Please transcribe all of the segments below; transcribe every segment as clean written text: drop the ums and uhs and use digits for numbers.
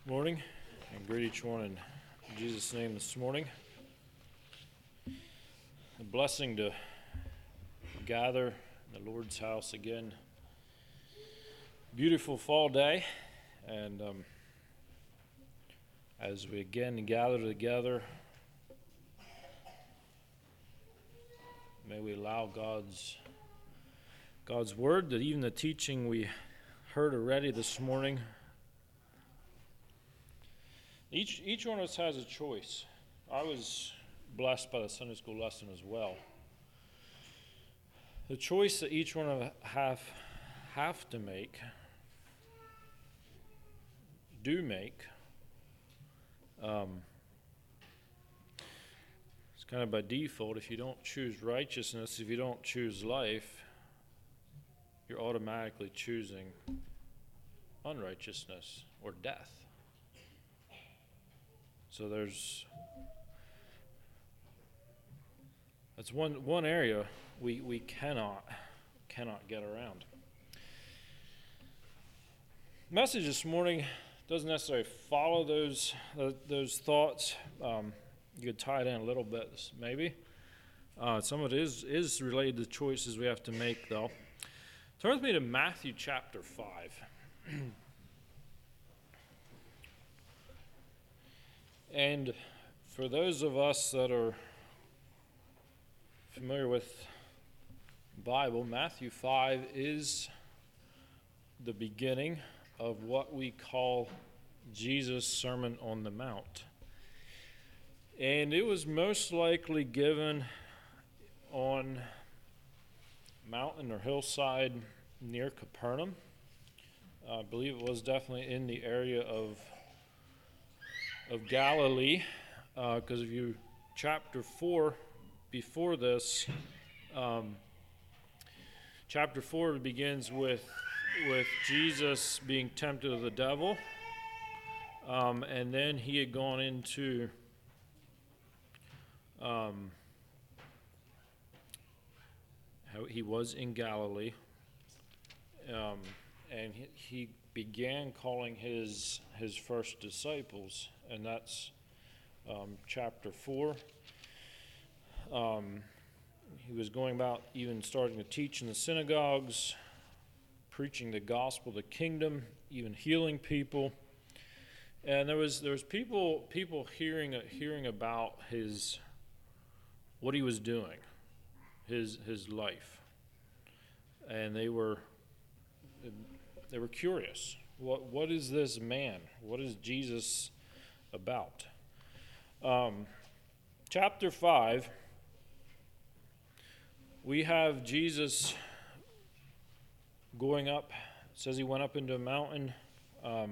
Morning, and greet each one in Jesus' name this morning. A blessing to gather in the Lord's house again. Beautiful fall day, and as we again gather together, may we allow God's word, that even the teaching we heard already this morning, Each one of us has a choice. I was blessed by the Sunday school lesson as well. The choice that each one of us have to make, do make, it's kind of by default. If you don't choose righteousness, if you don't choose life, you're automatically choosing unrighteousness or death. So that's one area we cannot get around. Message this morning doesn't necessarily follow those thoughts. You could tie it in a little bit, maybe. Some of it is related to choices we have to make, though. Turn with me to Matthew chapter 5. And for those of us that are familiar with the Bible, Matthew 5 is the beginning of what we call Jesus' Sermon on the Mount. And it was most likely given on a mountain or hillside near Capernaum. I believe it was definitely in the area of Galilee, because if you chapter 4 before this, chapter 4 begins with Jesus being tempted of the devil, and then he had gone into how he was in Galilee, and he began calling his first disciples, and that's chapter 4. He was going about even starting to teach in the synagogues, preaching the gospel, the kingdom, even healing people. And there was people hearing about what he was doing, his life, and they were curious. What is this man? What is Jesus about? Chapter 5, we have Jesus going up. It says he went up into a mountain. Let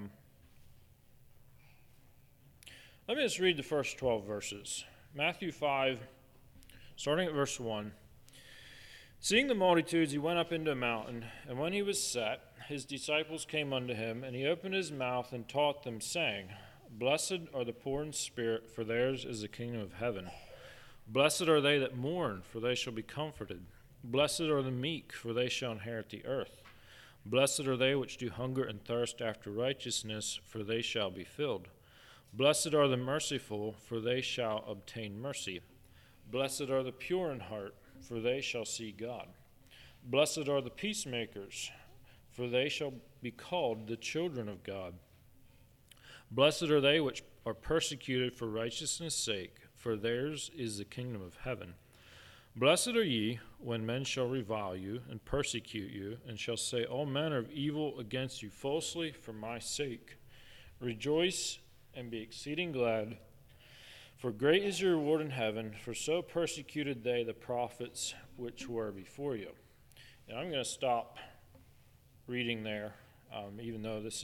me just read the first 12 verses. Matthew 5, starting at verse 1. Seeing the multitudes, he went up into a mountain, and when he was set, his disciples came unto him, and he opened his mouth and taught them, saying, Blessed are the poor in spirit, for theirs is the kingdom of heaven. Blessed are they that mourn, for they shall be comforted. Blessed are the meek, for they shall inherit the earth. Blessed are they which do hunger and thirst after righteousness, for they shall be filled. Blessed are the merciful, for they shall obtain mercy. Blessed are the pure in heart, for they shall see God. Blessed are the peacemakers, for they shall be called the children of God. Blessed are they which are persecuted for righteousness' sake, for theirs is the kingdom of heaven. Blessed are ye when men shall revile you and persecute you, and shall say all manner of evil against you falsely for my sake. Rejoice and be exceeding glad, for great is your reward in heaven, for so persecuted they the prophets which were before you. And I'm going to stop reading there, even though this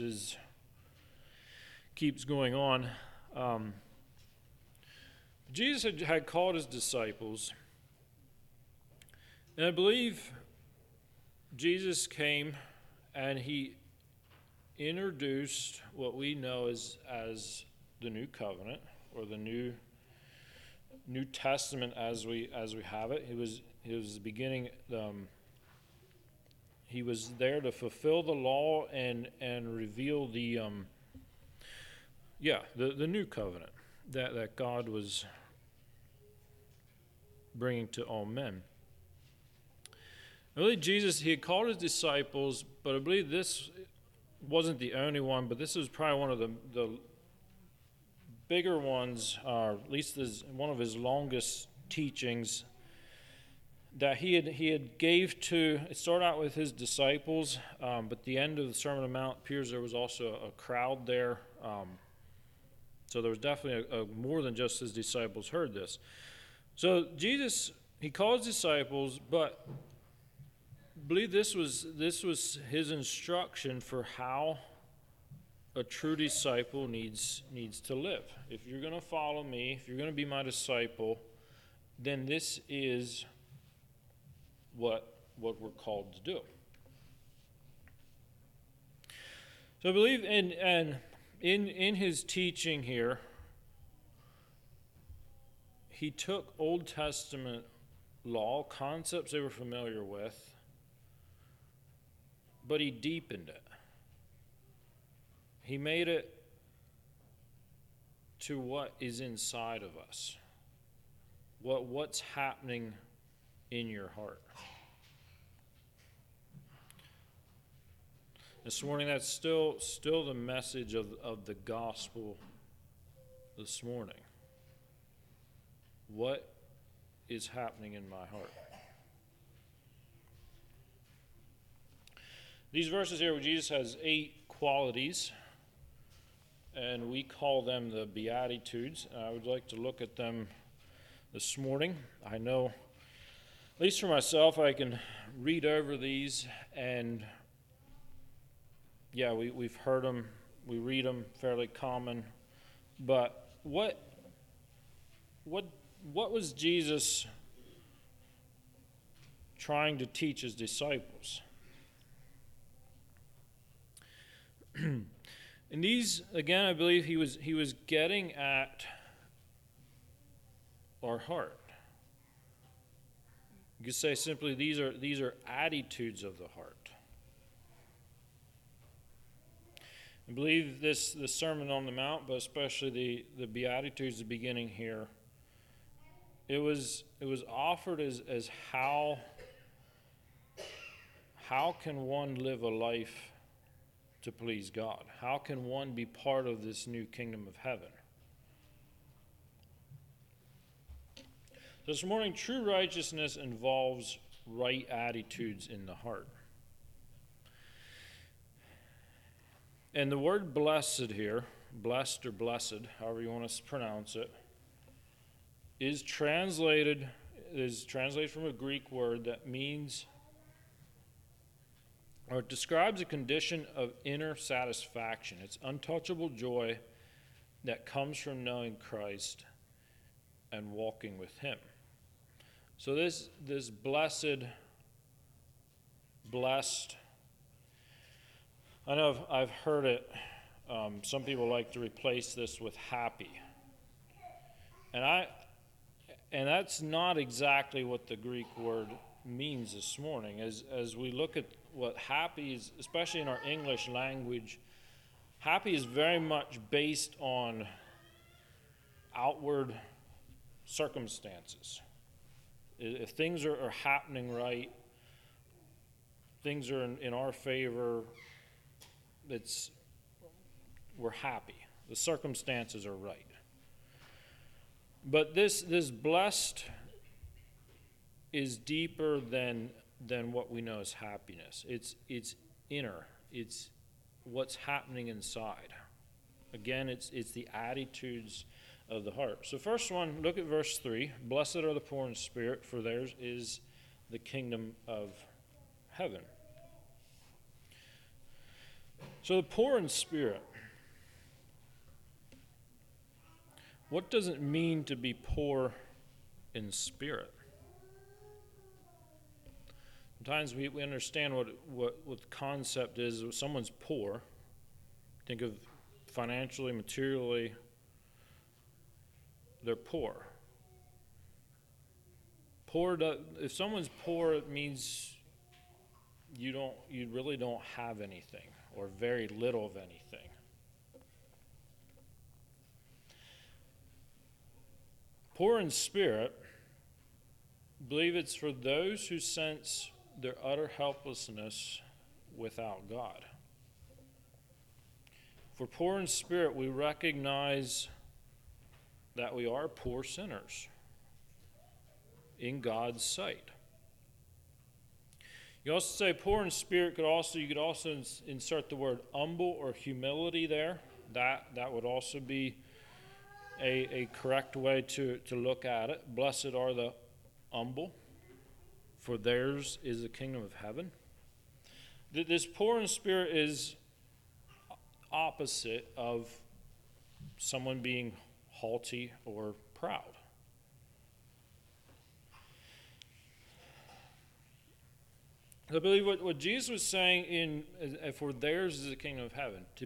keeps going on. Jesus had called his disciples, and I believe Jesus came and he introduced what we know as the new covenant, or the New Testament as we have it. He was the beginning. He was there to fulfill the law and reveal the new covenant that God was bringing to all men. I believe Jesus, he had called his disciples, but I believe this wasn't the only one, but this was probably one of the bigger ones, or at least one of his longest teachings that he had gave to. It started out with his disciples, but at the end of the Sermon on the Mount appears there was also a crowd there. So there was definitely more than just his disciples heard this. So Jesus, he called his disciples, but I believe this was his instruction for how a true disciple needs to live. If you're going to follow me, if you're going to be my disciple, then this is what we're called to do. So I believe in his teaching here, he took Old Testament law, concepts they were familiar with, but he deepened it. He made it to what is inside of us, what's happening in your heart. This morning, that's still the message of the gospel this morning. What is happening in my heart? These verses here where Jesus has 8 qualities, and we call them the Beatitudes. I would like to look at them this morning. I know, at least for myself, I can read over these, and we've heard them, we read them, fairly common. But what was Jesus trying to teach his disciples? And these, again, I believe he was getting at our heart. You could say simply, these are attitudes of the heart. I believe this Sermon on the Mount, but especially the Beatitudes, the beginning here, it was offered as how can one live a life to please God? How can one be part of this new kingdom of heaven? This morning, true righteousness involves right attitudes in the heart. And the word blessed here, blessed or blessed, however you want to pronounce it, is translated from a Greek word that means, or it describes a condition of inner satisfaction. It's untouchable joy that comes from knowing Christ and walking with him. So this blessed, I know I've heard it, some people like to replace this with happy. And that's not exactly what the Greek word means this morning. As we look at what happy is, especially in our English language, happy is very much based on outward circumstances. If things are happening right, things are in our favor, we're happy. The circumstances are right. But this blessed is deeper than what we know as happiness. It's inner. It's what's happening inside. Again, it's the attitudes of the heart. So first one, look at verse 3. Blessed are the poor in spirit, for theirs is the kingdom of heaven. So the poor in spirit. What does it mean to be poor in spirit? Sometimes we understand what the concept is. If someone's poor, think of financially, materially, they're poor. If someone's poor, it means you really don't have anything, or very little of anything. Poor in spirit, believe it's for those who sense their utter helplessness without God. For poor in spirit, we recognize that we are poor sinners in God's sight. You also say poor in spirit you could also insert the word humble or humility there. That would also be a correct way to look at it. Blessed are the humble, for theirs is the kingdom of heaven. This poor in spirit is opposite of someone being haughty or proud. I believe what Jesus was saying for theirs is the kingdom of heaven, to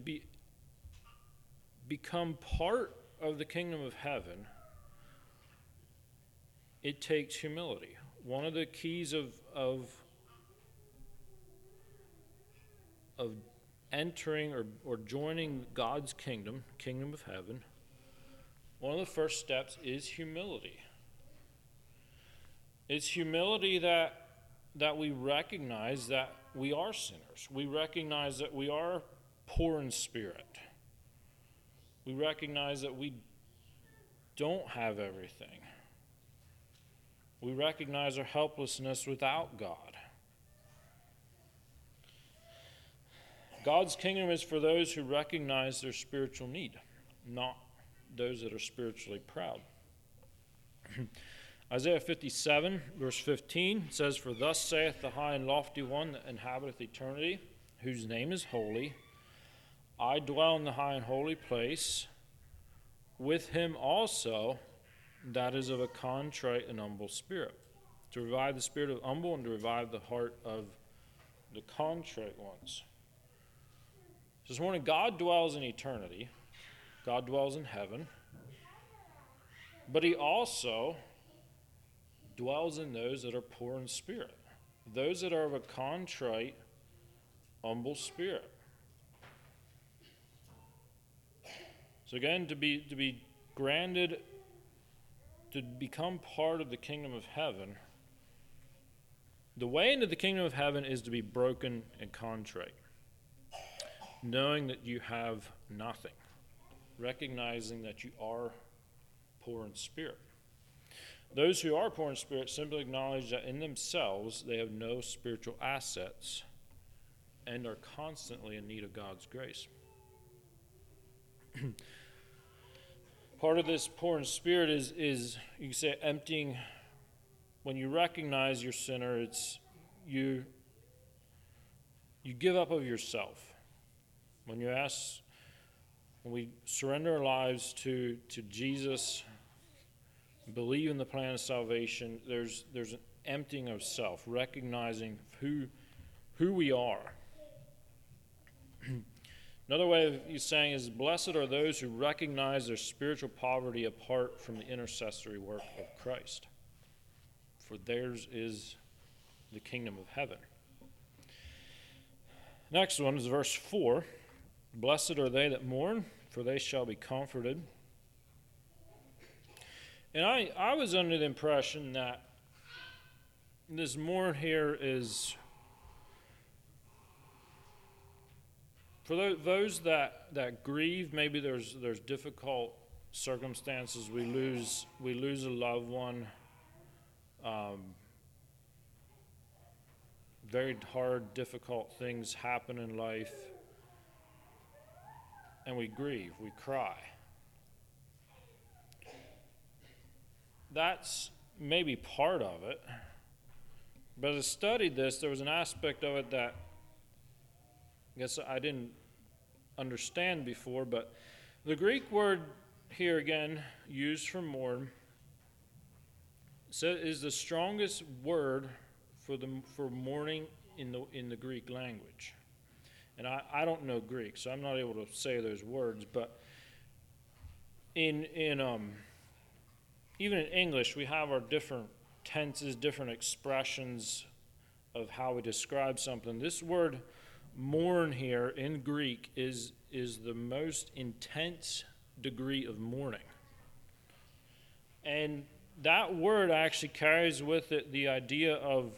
become part of the kingdom of heaven, it takes humility. One of the keys of entering or joining God's kingdom of heaven, one of the first steps is humility. It's humility that we recognize that we are sinners. We recognize that we are poor in spirit. We recognize that we don't have everything. We recognize our helplessness without God. God's kingdom is for those who recognize their spiritual need, not those that are spiritually proud. Isaiah 57, verse 15 says, "For thus saith the high and lofty one that inhabiteth eternity, whose name is holy. I dwell in the high and holy place, with him also that is of a contrite and humble spirit, to revive the spirit of humble and to revive the heart of the contrite ones." This morning, God dwells in eternity. God dwells in heaven. But he also dwells in those that are poor in spirit, those that are of a contrite, humble spirit. So again, to be granted, to become part of the kingdom of heaven, the way into the kingdom of heaven is to be broken and contrite, knowing that you have nothing, recognizing that you are poor in spirit. Those who are poor in spirit simply acknowledge that in themselves they have no spiritual assets and are constantly in need of God's grace. Part of this poor in spirit is you can say emptying. When you recognize your sinner, it's you give up of yourself. When we surrender our lives to Jesus, believe in the plan of salvation, there's an emptying of self, recognizing who we are. Another way of saying is, blessed are those who recognize their spiritual poverty apart from the intercessory work of Christ, for theirs is the kingdom of heaven. Next one is verse 4. Blessed are they that mourn, for they shall be comforted. And I was under the impression that this mourn here is for those that grieve. Maybe there's difficult circumstances. We lose a loved one. Very hard, difficult things happen in life, and we grieve, we cry. That's maybe part of it. But as I studied this, there was an aspect of it that I guess I didn't understand before, but the Greek word here again used for mourn is the strongest word for mourning in the Greek language. And I don't know Greek, so I'm not able to say those words, but in even in English, we have our different tenses, different expressions of how we describe something. This word mourn here in Greek is the most intense degree of mourning. And that word actually carries with it the idea of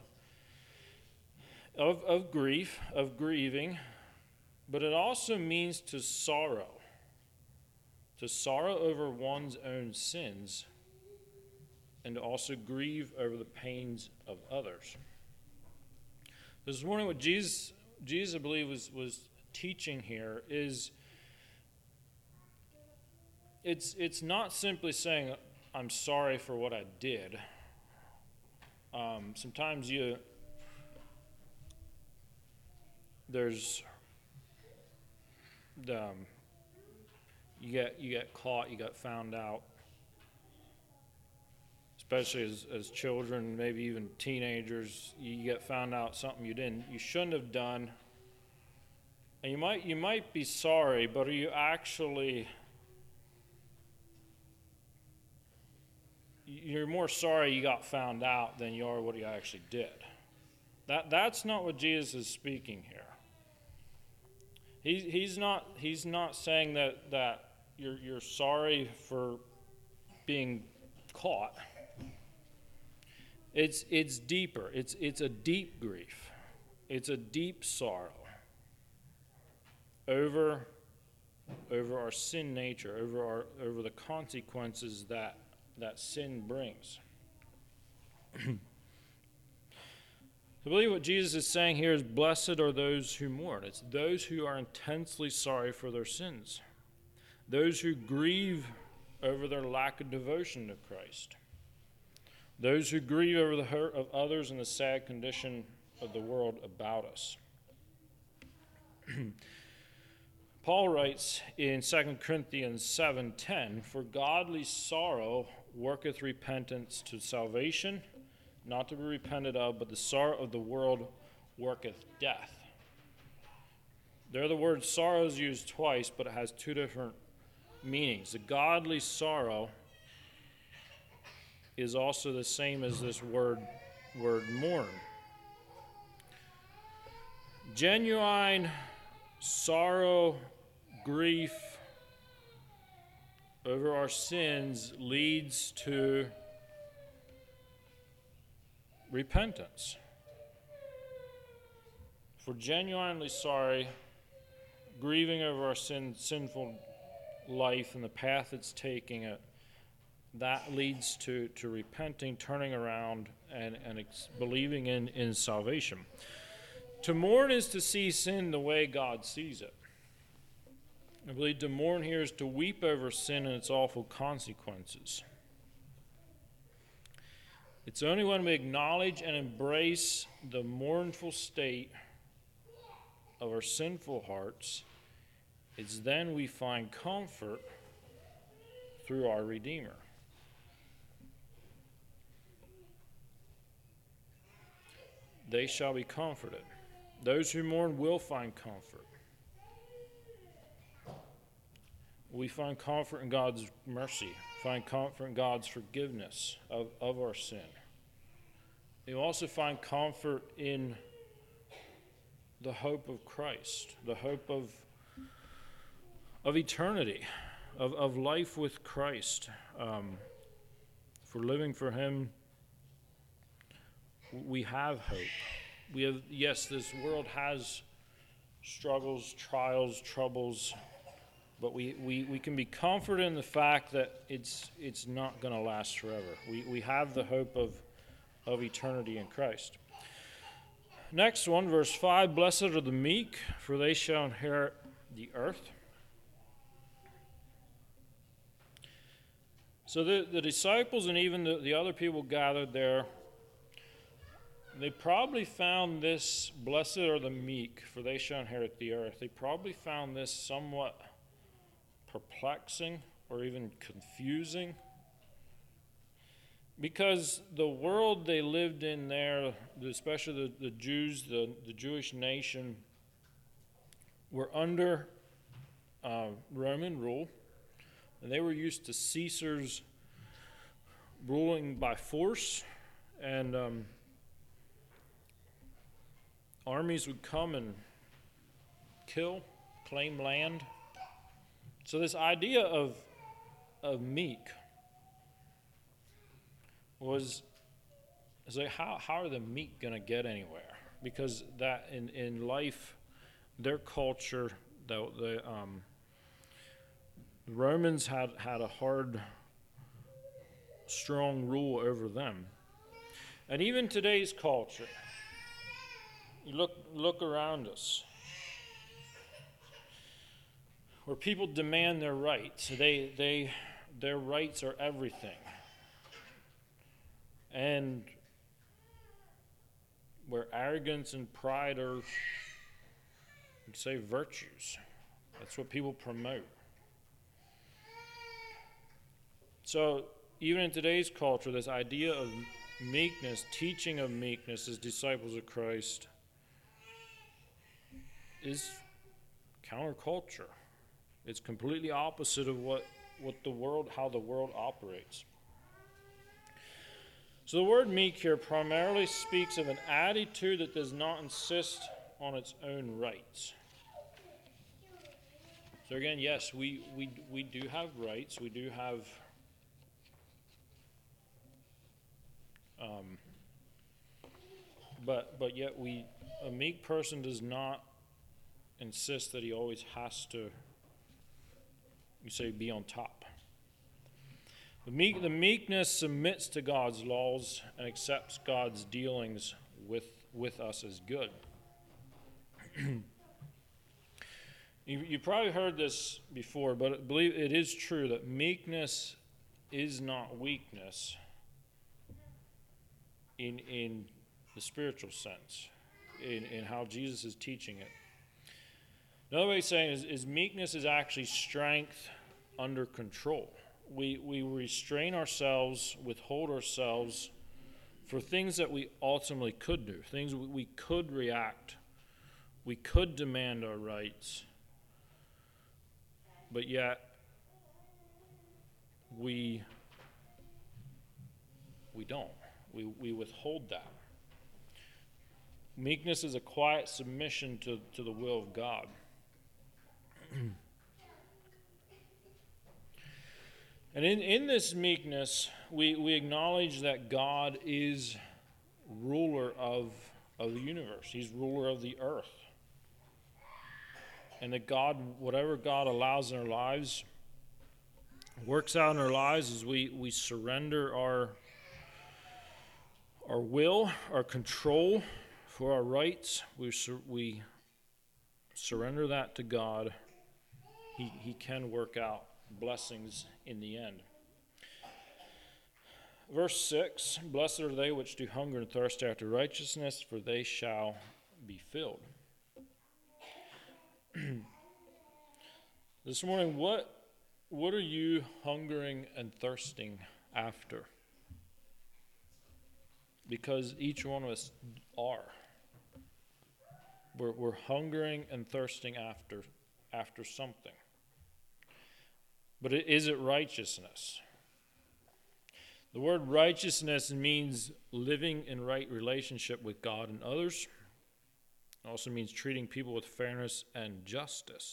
grief, of grieving, but it also means to sorrow over one's own sins, and to also grieve over the pains of others. This morning, what Jesus I believe, was teaching here is it's not simply saying, I'm sorry for what I did. Sometimes you get caught, you get found out, especially as children, maybe even teenagers. You get found out something you shouldn't have done, and you might be sorry, but are you actually? You're more sorry you got found out than you are what you actually did. That's not what Jesus is speaking here. He's not saying that you're sorry for being caught. It's deeper. It's a deep grief. It's a deep sorrow over our sin nature, over the consequences that sin brings. I believe what Jesus is saying here is, blessed are those who mourn. It's those who are intensely sorry for their sins, those who grieve over their lack of devotion to Christ, those who grieve over the hurt of others and the sad condition of the world about us. Paul writes in 2 Corinthians 7:10, for godly sorrow worketh repentance to salvation, not to be repented of, but the sorrow of the world worketh death. There the word sorrow is used twice, but it has two different meanings. The godly sorrow is also the same as this word mourn. Genuine sorrow, grief over our sins leads to repentance. If we're genuinely sorry, grieving over our sinful life and the path it's taking, that leads to repenting, turning around, and believing in salvation. To mourn is to see sin the way God sees it. I believe to mourn here is to weep over sin and its awful consequences. It's only when we acknowledge and embrace the mournful state of our sinful hearts, it's then we find comfort through our Redeemer. They shall be comforted. Those who mourn will find comfort. We find comfort in God's mercy, find comfort in God's forgiveness of our sin. We also find comfort in the hope of Christ, the hope of eternity, of life with Christ. For living for Him, we have hope. We have, yes, this world has struggles, trials, troubles, but we can be comforted in the fact that it's not going to last forever. We have the hope of eternity in Christ. Next one, verse 5, blessed are the meek, for they shall inherit the earth. So the disciples and even the other people gathered there, they probably found this, blessed are the meek, for they shall inherit the earth. They probably found this somewhat perplexing or even confusing, because the world they lived in there, especially the Jews, the Jewish nation, were under Roman rule, and they were used to Caesar's ruling by force, and armies would come and kill, claim land. So this idea of meek was, it's like, how are the meek going to get anywhere? Because that in life, their culture, the Romans had a hard, strong rule over them. And even today's culture, you look around us, where people demand their rights. Their rights are everything. And where arrogance and pride are, you'd say, virtues. That's what people promote. So even in today's culture, this idea of meekness, teaching of meekness as disciples of Christ, is counterculture. It's completely opposite of how the world operates. So the word meek here primarily speaks of an attitude that does not insist on its own rights. So again, yes, we do have rights. We do have but yet a meek person does not insist that he always has to, you say, be on top. The meekness submits to God's laws and accepts God's dealings with us as good. You probably heard this before, but I believe it is true that meekness is not weakness in the spiritual sense, in how Jesus is teaching it. Another way of saying is meekness is actually strength under control. We restrain ourselves, withhold ourselves for things that we ultimately could do, things we could react, we could demand our rights, but yet we don't. We withhold that. Meekness is a quiet submission to the will of God. And in this meekness, we acknowledge that God is ruler of the universe. He's ruler of the earth. And that God, whatever God allows in our lives, works out in our lives as we surrender our will, our control for our rights. We surrender that to God. He can work out blessings in the end. Verse 6, blessed are they which do hunger and thirst after righteousness, for they shall be filled. This morning, what are you hungering and thirsting after? Because each one of us are. We're hungering and thirsting after something. But is it righteousness? The word righteousness means living in right relationship with God and others. It also means treating people with fairness and justice.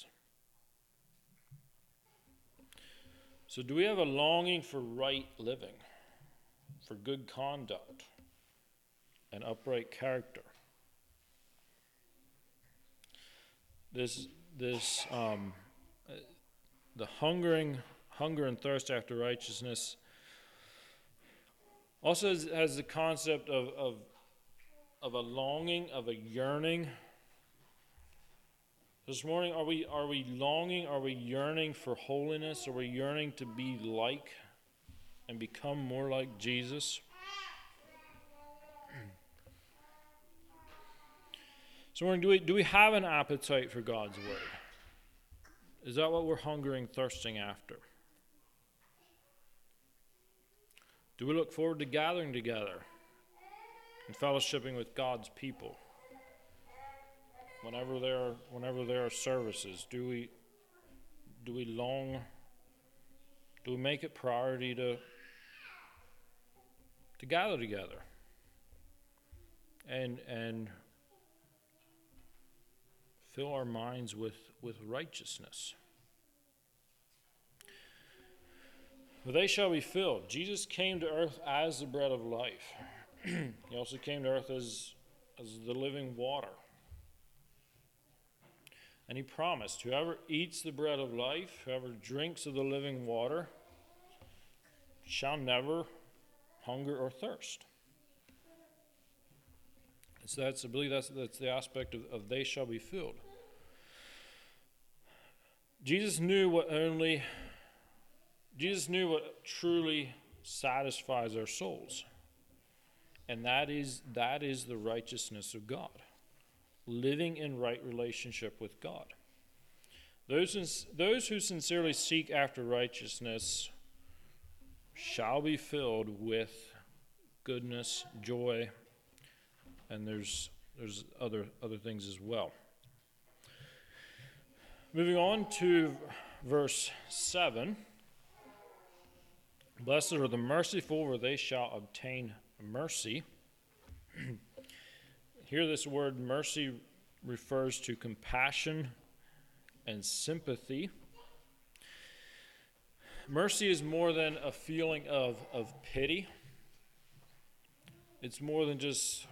So do we have a longing for right living, for good conduct, and upright character? The hunger and thirst after righteousness also has the concept of a longing, of a yearning. This morning, are we longing? Are we yearning for holiness? Are we yearning to be like and become more like Jesus? So do we have an appetite for God's word? Is that what we're hungering, thirsting after? Do we look forward to gathering together and fellowshipping with God's people? Whenever there are services, do we long? Do we make it priority to gather together and fill our minds with righteousness? For they shall be filled. Jesus came to earth as the bread of life. He also came to earth as the living water. And he promised, whoever eats the bread of life, whoever drinks of the living water, shall never hunger or thirst. So I believe that's the aspect of they shall be filled. Jesus knew what truly satisfies our souls. And that is the righteousness of God. Living in right relationship with God. Those who sincerely seek after righteousness shall be filled with goodness, joy, and there's other things as well. Moving on to verse 7. Blessed are the merciful, for they shall obtain mercy. Here this word mercy refers to compassion and sympathy. Mercy is more than a feeling of pity. It's more than just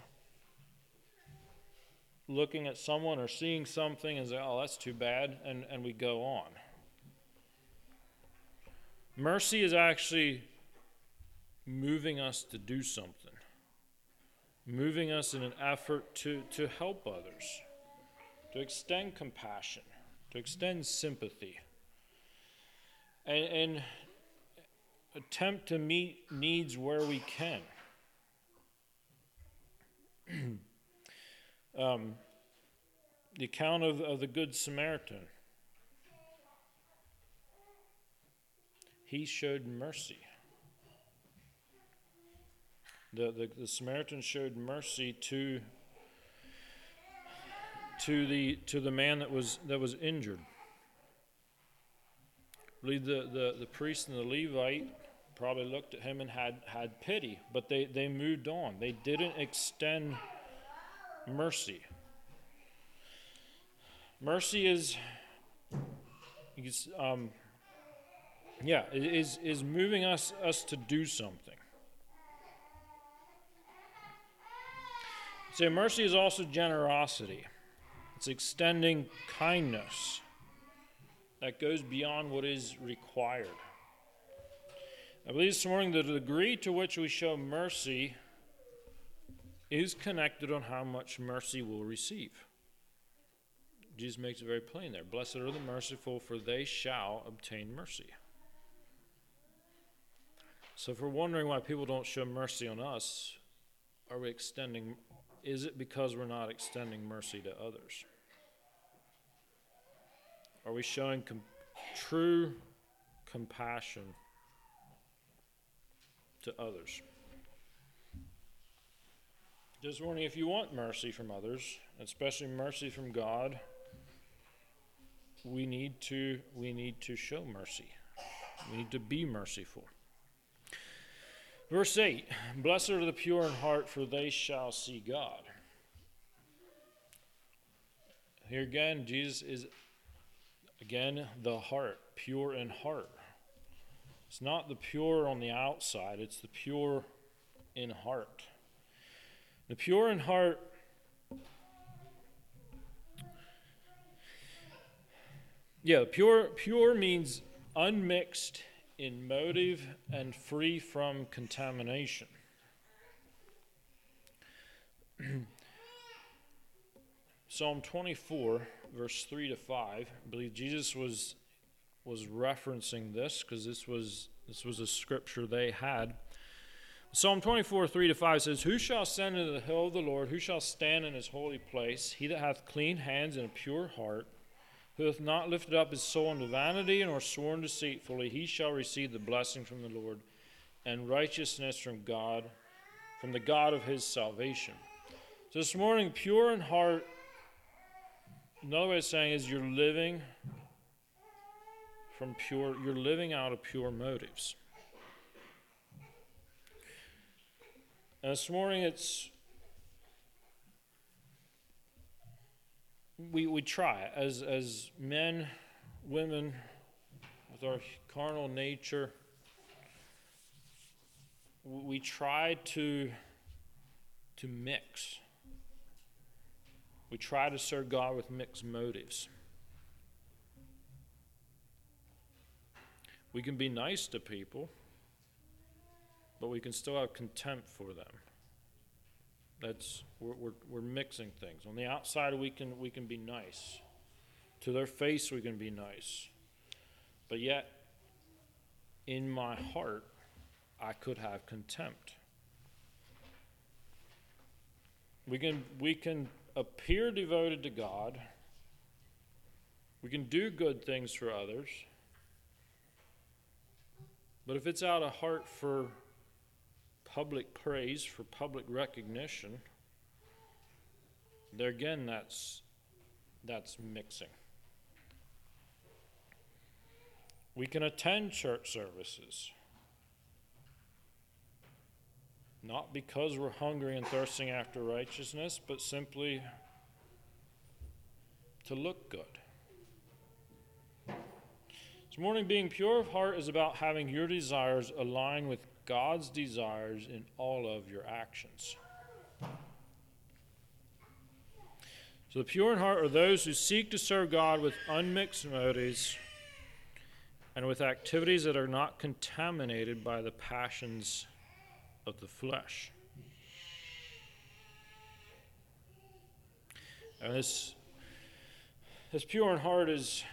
looking at someone or seeing something and say, oh, that's too bad, and we go on. Mercy is actually moving us to do something. Moving us in an effort to help others, to extend compassion, to extend sympathy, and attempt to meet needs where we can. The account of the Good Samaritan. He showed mercy. The Samaritan showed mercy to the man that was injured. I believe the priest and the Levite probably looked at him and had pity, but they moved on. They didn't extend mercy. Mercy is moving us to do something. So mercy is also generosity. It's extending kindness that goes beyond what is required. I believe this morning the degree to which we show mercy is connected on how much mercy we'll receive. Jesus makes it very plain there. Blessed are the merciful, for they shall obtain mercy. So if we're wondering why people don't show mercy on us, is it because we're not extending mercy to others? Are we showing true compassion to others? Just warning, if you want mercy from others, especially mercy from God, we need to show mercy. We need to be merciful. Verse 8, blessed are the pure in heart, for they shall see God. Here again, Jesus is, the heart, pure in heart. It's not the pure on the outside, it's the pure in heart. The pure in heart, pure means unmixed in motive and free from contamination. Psalm 24, verse 3 to 5, I believe Jesus was referencing this because this was a scripture they had. Psalm 24, 3 to 5 says, who shall ascend into the hill of the Lord? Who shall stand in his holy place? He that hath clean hands and a pure heart, who hath not lifted up his soul unto vanity, nor sworn deceitfully, he shall receive the blessing from the Lord, and righteousness from God, from the God of his salvation. So this morning, pure in heart, another way of saying is you're living out of pure motives. And this morning we try as men, women, with our carnal nature, we try to mix. We try to serve God with mixed motives. We can be nice to people, but we can still have contempt for them. We're mixing things. On the outside, we can be nice. To their face, we can be nice. But yet, in my heart, I could have contempt. We can appear devoted to God. We can do good things for others. But if it's out of heart for public praise, for public recognition, there again, that's mixing. We can attend church services, not because we're hungry and thirsting after righteousness, but simply to look good. This morning, being pure of heart is about having your desires align with God's desires in all of your actions. So the pure in heart are those who seek to serve God with unmixed motives and with activities that are not contaminated by the passions of the flesh. And this pure in heart is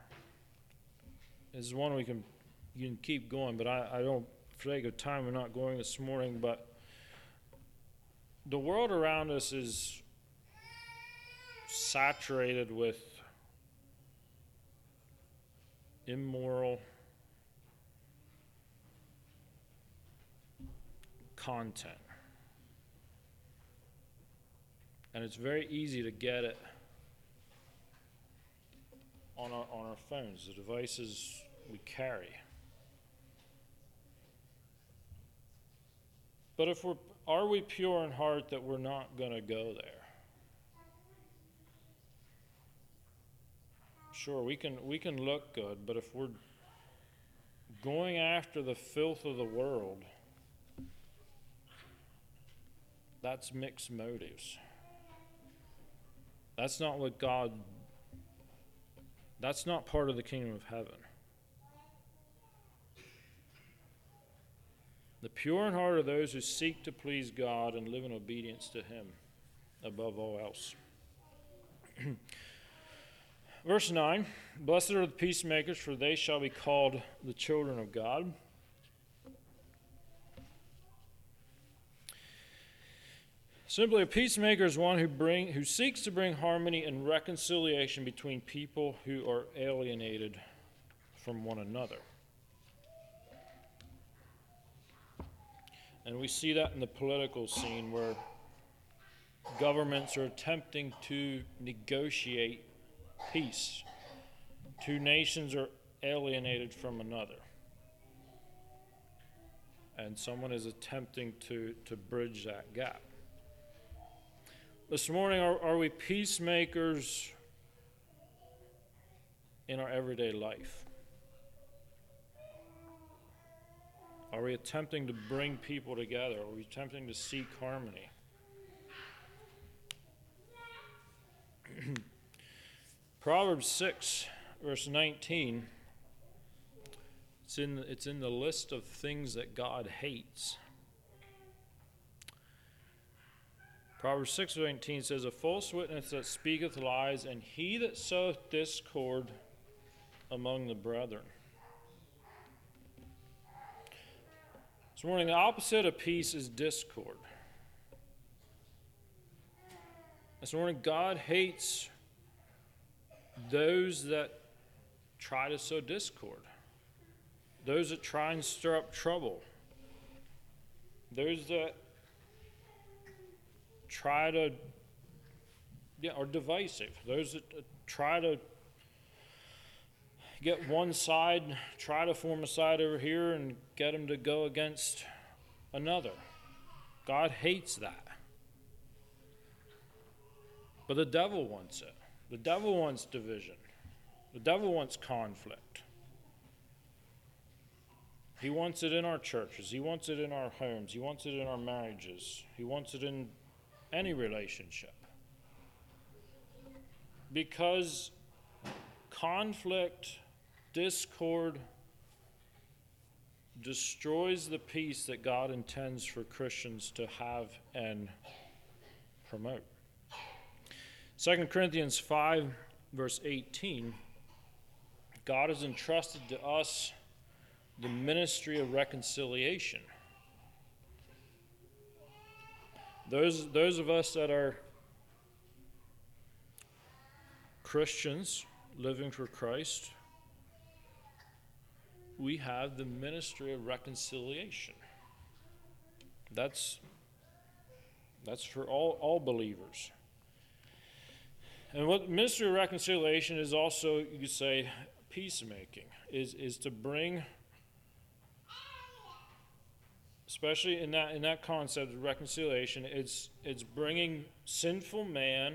one you can keep going, but I don't, for sake of time, we're not going this morning, but the world around us is saturated with immoral content. And it's very easy to get it on our phones, the devices we carry. But are we pure in heart that we're not going to go there? Sure, we can look good, but if we're going after the filth of the world, that's mixed motives. That's not that's not part of the kingdom of heaven. The pure in heart are those who seek to please God and live in obedience to Him above all else. Verse 9, blessed are the peacemakers, for they shall be called the children of God. Simply, a peacemaker is one who seeks to bring harmony and reconciliation between people who are alienated from one another. And we see that in the political scene where governments are attempting to negotiate peace. Two nations are alienated from another. And someone is attempting to bridge that gap. This morning, are we peacemakers in our everyday life? Are we attempting to bring people together? Are we attempting to seek harmony? Proverbs 6, verse 19, it's in the list of things that God hates. Proverbs 6:18 says, a false witness that speaketh lies, and he that soweth discord among the brethren. This morning, the opposite of peace is discord. This morning, God hates those that try to sow discord, those that try and stir up trouble, those that are divisive, those that try to get one side, try to form a side over here and get them to go against another. God hates that. But the devil wants it. The devil wants division. The devil wants conflict. He wants it in our churches. He wants it in our homes. He wants it in our marriages. He wants it in any relationship. Because conflict, discord, destroys the peace that God intends for Christians to have and promote. 2 Corinthians 5, verse 18, God has entrusted to us the ministry of reconciliation. Those of us that are Christians living for Christ, we have the ministry of reconciliation. That's for all believers. And what ministry of reconciliation is also, you could say, peacemaking, is to bring, especially in that concept of reconciliation, it's bringing sinful man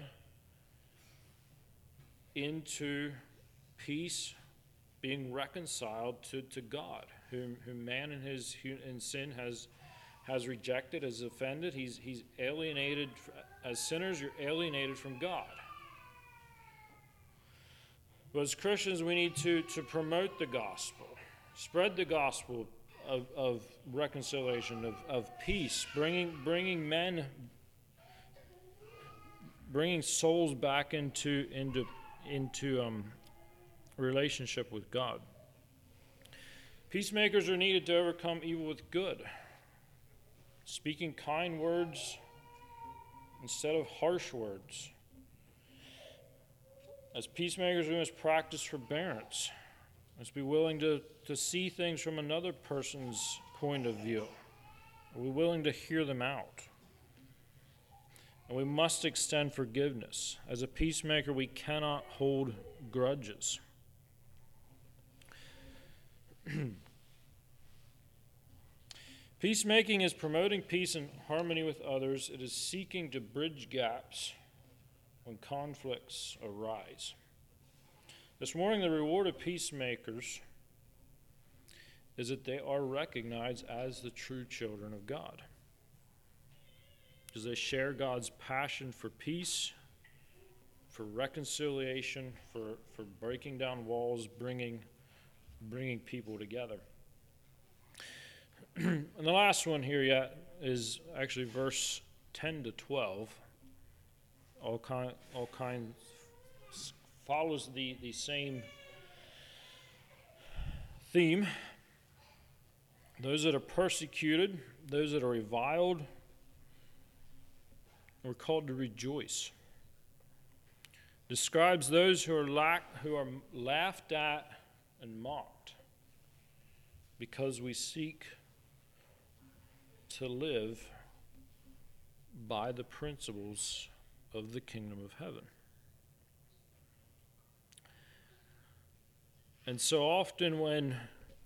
into peace, being reconciled to God, whom man in sin has rejected, has offended. He's alienated. As sinners, you're alienated from God. But as Christians, we need to promote the gospel, spread the gospel of reconciliation, of peace, bringing souls back into relationship with God. Peacemakers are needed to overcome evil with good, speaking kind words instead of harsh words. As peacemakers, we must practice forbearance. We must be willing to see things from another person's point of view. Are we willing to hear them out? And we must extend forgiveness. As a peacemaker, we cannot hold grudges. Peacemaking is promoting peace and harmony with others. It is seeking to bridge gaps when conflicts arise. This morning, the reward of peacemakers is that they are recognized as the true children of God, because they share God's passion for peace, for reconciliation, for breaking down walls, bringing people together. And the last one here yet is actually verse 10 to 12. All kinds follows the same theme. Those that are persecuted, those that are reviled, we're called to rejoice. Describes those who are laughed at and mocked because we seek to live by the principles of the kingdom of heaven. And so often when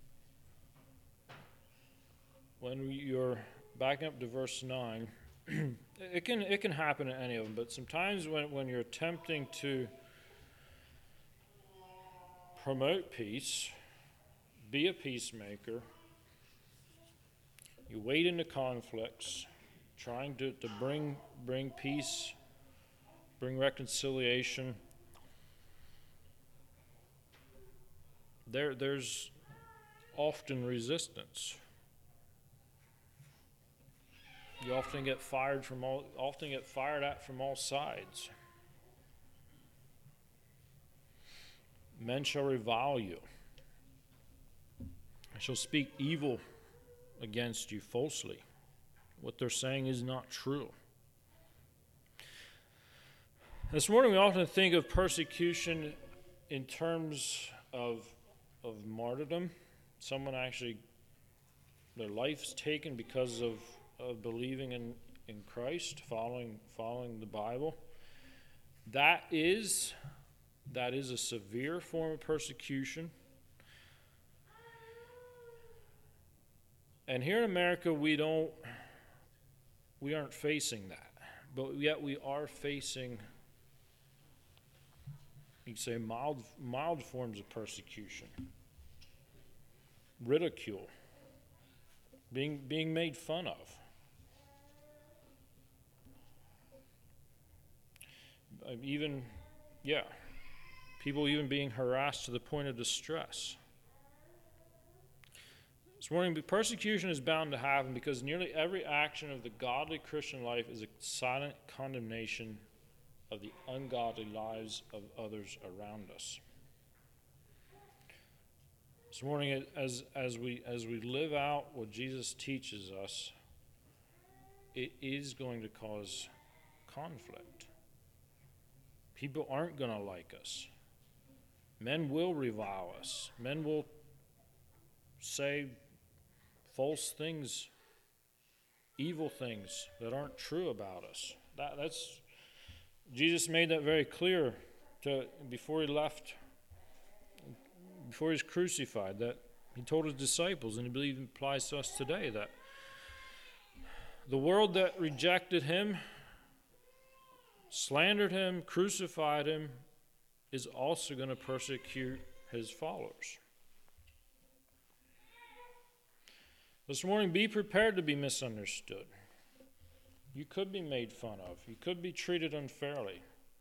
you're backing up to verse 9, it can happen in any of them, but sometimes when you're attempting to promote peace, be a peacemaker, you wade into conflicts, trying to bring peace, bring reconciliation. There's often resistance. You often get fired at from all sides. Men shall revile you. They shall speak evil against you falsely. What they're saying is not true. This morning we often think of persecution in terms of martyrdom. Someone actually, their life's taken because of believing in Christ, following the Bible. That is a severe form of persecution. And here in America, we aren't facing that, but yet we are facing, you could say, mild forms of persecution, ridicule, being made fun of. People even being harassed to the point of distress. This morning, persecution is bound to happen because nearly every action of the godly Christian life is a silent condemnation of the ungodly lives of others around us. This morning, as we live out what Jesus teaches us, it is going to cause conflict. People aren't going to like us. Men will revile us. Men will say false things, evil things that aren't true about us. That's Jesus made that very clear before he left, before he was crucified, that he told his disciples, and I believe it applies to us today, that the world that rejected him, slandered him, crucified him, is also going to persecute his followers. This morning, be prepared to be misunderstood. You could be made fun of. You could be treated unfairly.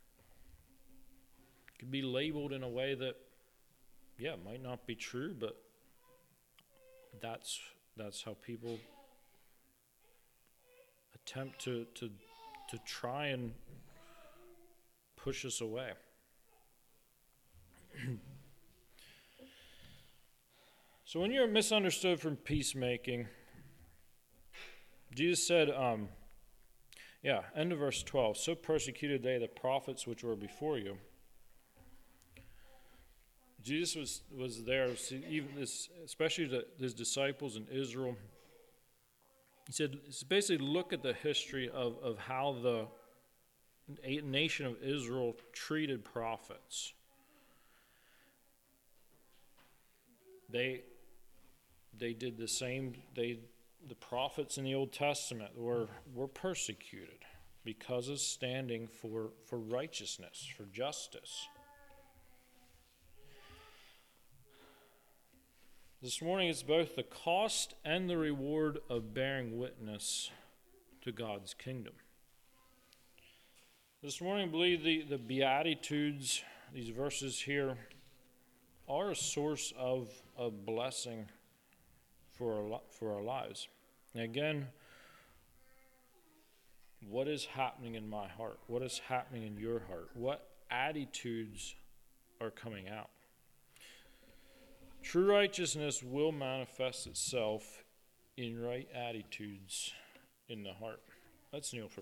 You could be labeled in a way that, might not be true, but that's how people attempt to try and push us away. So when you're misunderstood from peacemaking, Jesus said, end of verse 12, so persecuted they the prophets which were before you. Jesus was there, especially his disciples in Israel. He said, basically look at the history of how the nation of Israel treated prophets. They did the same. The prophets in the Old Testament were persecuted because of standing for righteousness, for justice. This morning, it's both the cost and the reward of bearing witness to God's kingdom. This morning, I believe the Beatitudes, these verses here, are a source of blessing for our lives. And again, what is happening in my heart? What is happening in your heart? What attitudes are coming out? True righteousness will manifest itself in right attitudes in the heart. Let's kneel for